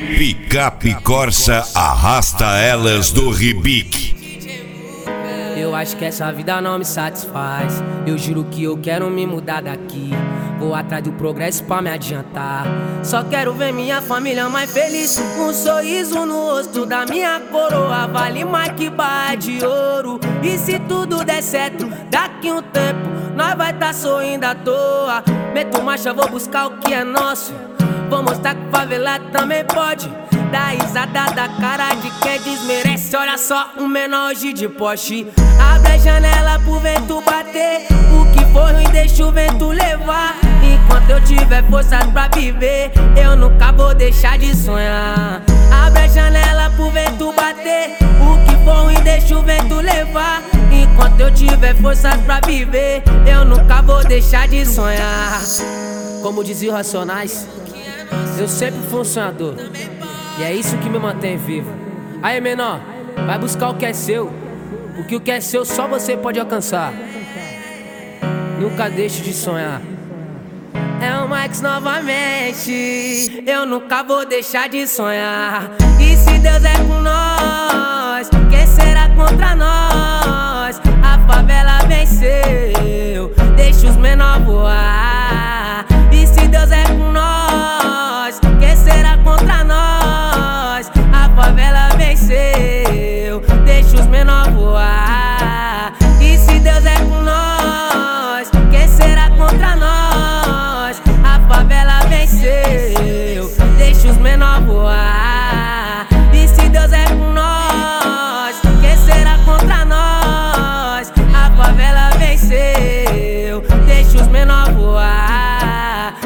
Picape Corsa arrasta elas do Ribic. Eu acho que essa vida não me satisfaz. Eu juro que eu quero me mudar daqui. Vou atrás do progresso pra me adiantar. Só quero ver minha família mais feliz. Um sorriso no rosto da minha coroa vale mais que barra de ouro. E se tudo der certo, daqui um tempo nós vai tá sorrindo à toa. Meto marcha, vou buscar o que é nosso. Vou mostrar que favelado também pode. Dá risada da cara de quem desmerece. Olha só, um menor hoje de Porsche. Abre a janela pro vento bater. O que for ruim deixa o vento levar. Enquanto eu tiver forças pra viver, eu nunca vou deixar de sonhar. Abre a janela pro vento bater. O que for ruim deixa o vento levar. Enquanto eu tiver forças pra viver, eu nunca vou deixar de sonhar. Como dizia os Racionais, eu sempre fui um sonhador. E é isso que me mantém vivo. Aí, menor, vai buscar o que é seu. Porque o que é seu só você pode alcançar. Nunca deixe de sonhar. É o Max novamente. Eu nunca vou deixar de sonhar. E se Deus é com nós, quem será contra nós? A favela venceu, deixa os menor voar. E se Deus é com nós, quem será contra nós? A favela venceu, deixa os menor voar. E se Deus é com nós, quem será contra nós? A favela venceu, deixa os menor voar. E se Deus é com nós, quem será contra nós? A favela venceu, deixa os menor voar.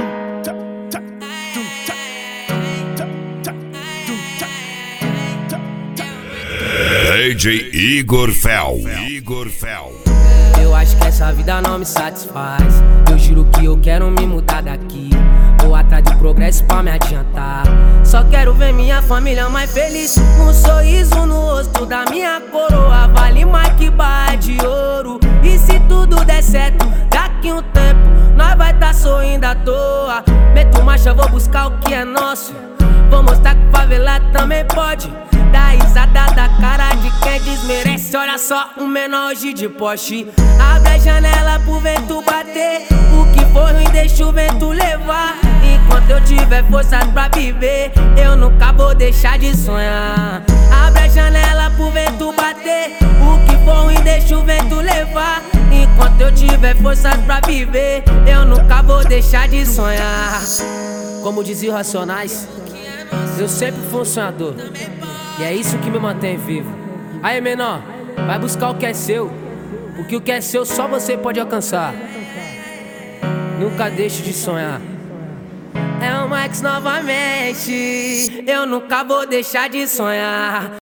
DJ Igor Fel. Eu acho que essa vida não me satisfaz. Eu juro que eu quero me mudar daqui. Vou atrás do progresso pra me adiantar. Só quero ver minha família mais feliz. Um sorriso no rosto da minha coroa vale mais que barra de ouro. E se tudo der certo, daqui um tempo nós vai tá sorrindo à toa. Meto marcha, vou buscar o que é nosso. Vou mostrar que favelado também pode. Dá risada da cara de quem desmerece. Olha só, um menor hoje de Porsche. Abre a janela pro vento bater. O que for ruim deixa o vento levar. Enquanto eu tiver forças pra viver, eu nunca vou deixar de sonhar. Abre a janela pro vento bater. O que for ruim deixa o vento levar. Enquanto eu tiver forças pra viver, eu nunca vou deixar de sonhar. Como dizia os Racionais, eu sempre fui um sonhador. E é isso que me mantém vivo. Aí, menor, vai buscar o que é seu. Porque o que é seu só você pode alcançar. Nunca deixe de sonhar. É o Max novamente. Eu nunca vou deixar de sonhar.